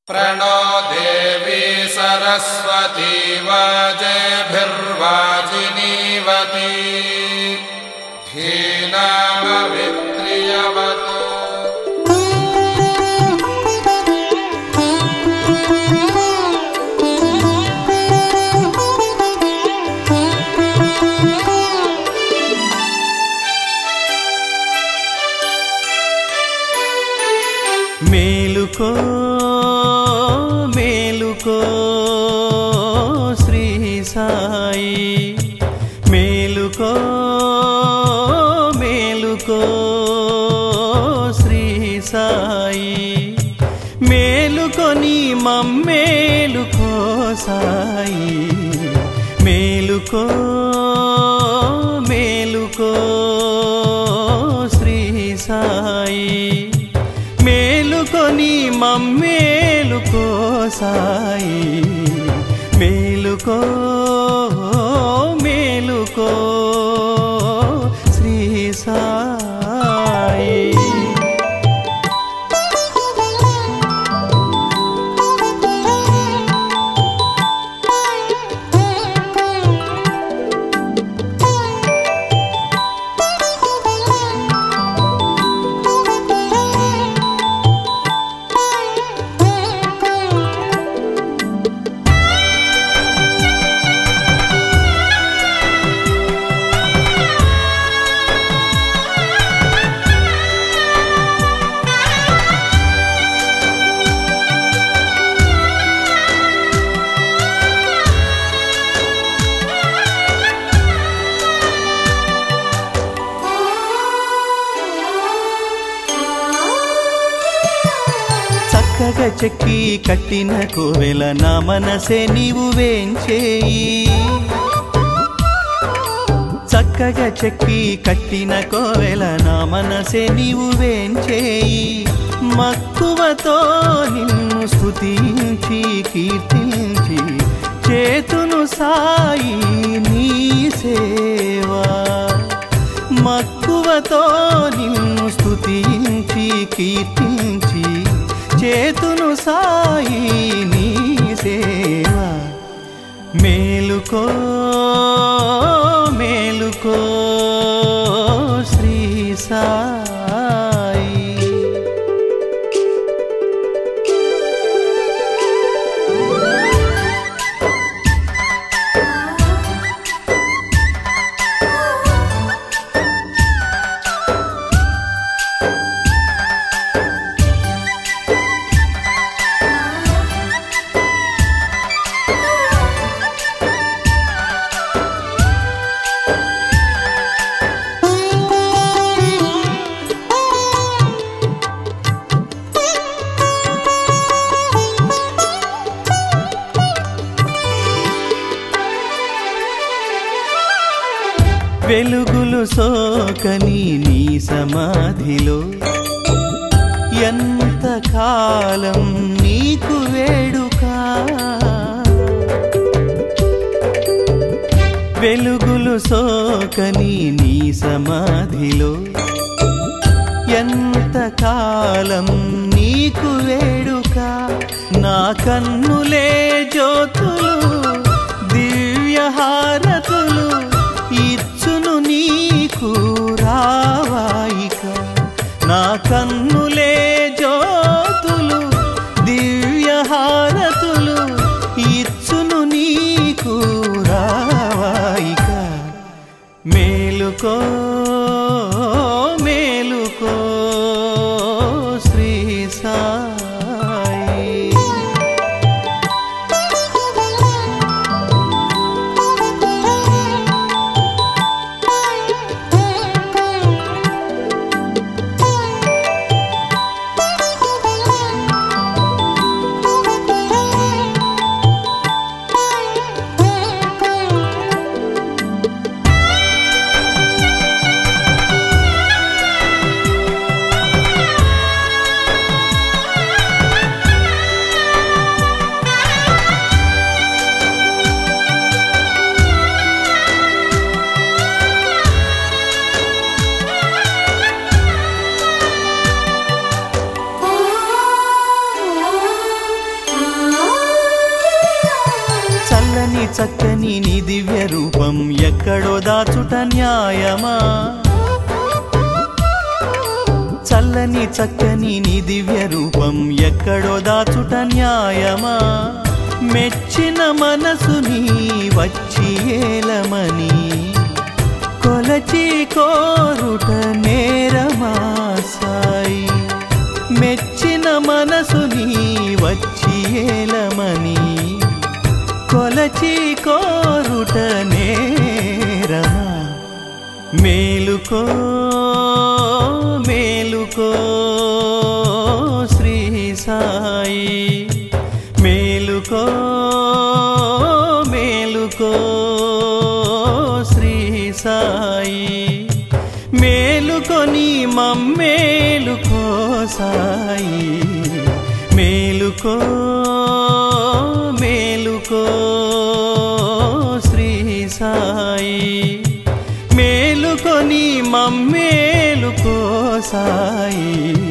प्रणो देवी सरस्वती वाजेभिर्वाजिनीवती धीनामवित्रियवतु। మేలుకో మేలుకో శ్రీ సాయి, మేలుకో మేలుకో శ్రీ సాయి, మేలుకొని మమ్మేలుకో సాయి, మేలుకో మేలుకో శ్రీ సాయి, మేలుకొని మమ్మేలుకో సాయి, మేలుకో మేలుకో శ్రీ సాయి. చక్కగా చెక్కి కట్టిన కోవెల నా మనసే నీవు వేంచేయి, చక్కగా చెక్కి కట్టిన కోవెల నా మనసే నీవు వేంచేయి, మక్కువతో నిన్ను స్తుతించి కీర్తించి చేతును సాయి నీ సేవా, మక్కువతో నిన్ను స్తుతించి కీర్తించి చేతును సాయి నీ సేవా, మేలుకో మేలుకో శ్రీ సాయి. వెలుగులు సోకని నీ సమాధిలో ఎంత కాలం నీకు వేడుక, వెలుగులు సోకని నీ సమాధిలో ఎంత కాలం నీకు వేడుక, నా కన్నులే జ్యోతులు దివ్యహారతులు ఇచ్చును నీకు రావాయిక, నా కన్నులే జ్యోతులు దివ్యహారతులు ఇచ్చును నీకు రావాయిక, మేలుకో మేలుకో శ్రీ సాయి. చల్లని చక్కని నీ దివ్య రూపం ఎక్కడో దాచుట న్యాయమా చల్లని చక్కని నీ దివ్య రూపం ఎక్కడో దాచుట న్యాయమా మెచ్చిన మనసుని వచ్చి ఏలమని కొలచి కోరుట నేరమా సాయి మెచ్చిన మనసుని వచ్చి ఏలమని కొలచి కోరుట నేరమా మేలుకో మేలుకో శ్రీ సాయి మేలుకో మేలుకో శ్రీ సాయి మేలుకొని మమ్మేలుకో సాయి మేలుకో మేలుకో శ్రీ సాయి మేలుకొని మమ్మేలుకో సాయి